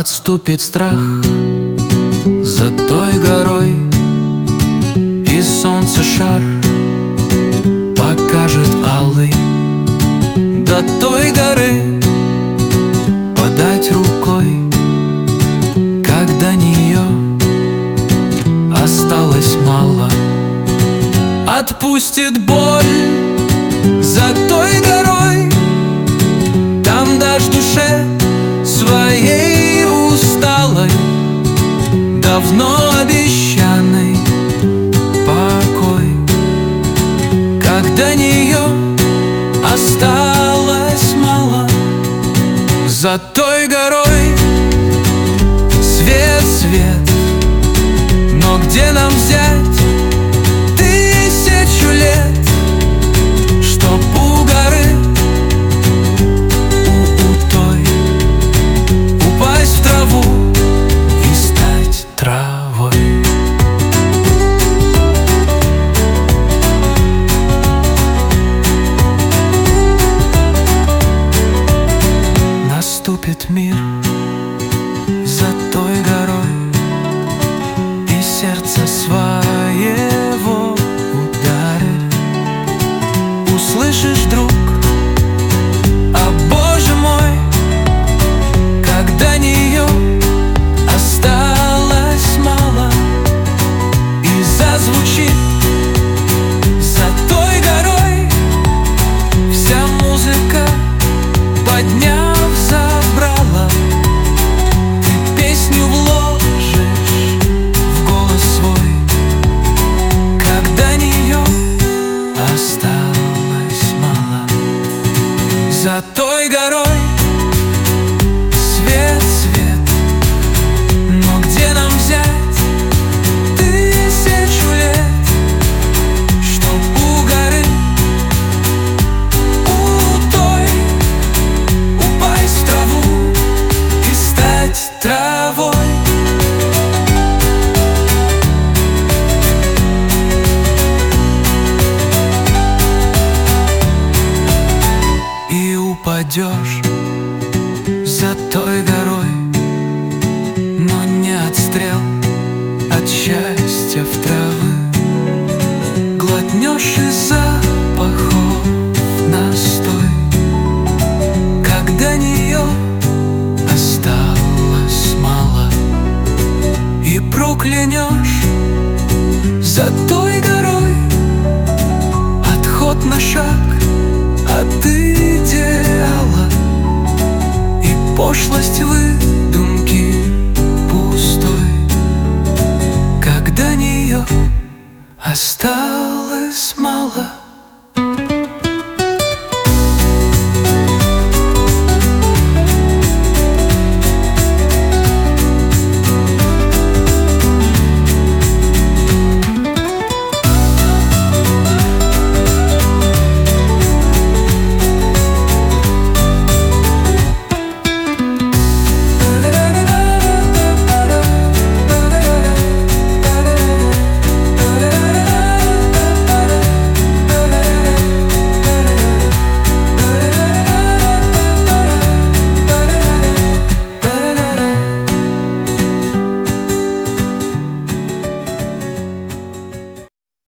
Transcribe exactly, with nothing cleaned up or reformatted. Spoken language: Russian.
Отступит страх за той горой, и солнце шар покажет алый. До той горы подать рукой, как до нее осталось мало. Отпустит боль за той горой, там дашь душе своей усталой, давно обещанный покой, как до нее осталось мало. За той горой свет, свет, но где нам взять тысячу лет, чтоб у горы, у, у той упасть в траву и стать травой? Наступит мир за той горой, и сердце своего ударит. Услышишь, друг, а Боже мой, как до нее осталось мало. И зазвучит за той горой вся музыка, подняв забрала. Ты песню вложишь в голос свой, как до нее осталось мало. За той горой свет, свет, но где нам взять тысячу лет, чтоб у горы, у той упасть в траву и стать травой? И упадешь за той горой, но не от стрел, от счастья в травы. Глотнешь из запахов настой, как до нее осталось мало. И проклянешь за той горой отход на шаг от идеала и пошлость выдумки пустой, как до нее осталось мало.